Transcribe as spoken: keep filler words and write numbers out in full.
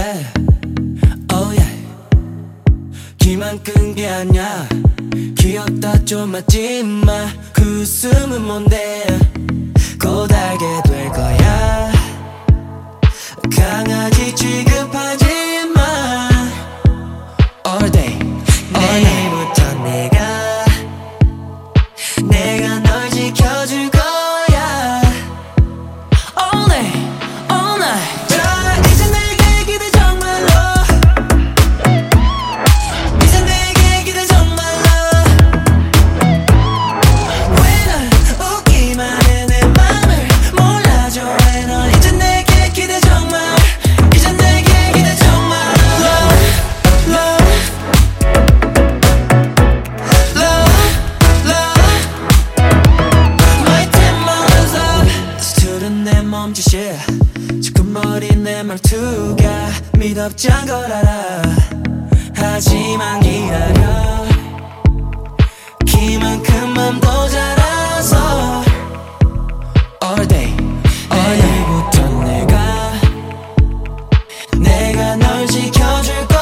돼. Oh yeah. 기만 끈 게 아니야. 귀엽다 좀 맞지마. 그 웃음은 뭔데 고달게 될 거야. 강아지 취급하지 마. All day 내일부터 내가 내가 널 지켜줄 거야. All day all night. 자 이제 내게 기대 정말로. 이제 내게 기대 정말로. 왜 날 웃기만 해. 내 맘을 몰라줘. 왜 넌 이제 내게 기대 정말. 이제 내게 기대 정말. Love love love love. My tempo's up. 스트는 내 몸짓이 지끈머린 내 말투가 미덥지않은 걸 알아. 하지만 기다려. 키만큼 맘도 자라서 All day all night. 내일부터 내가 내가 널 지켜줄 거야.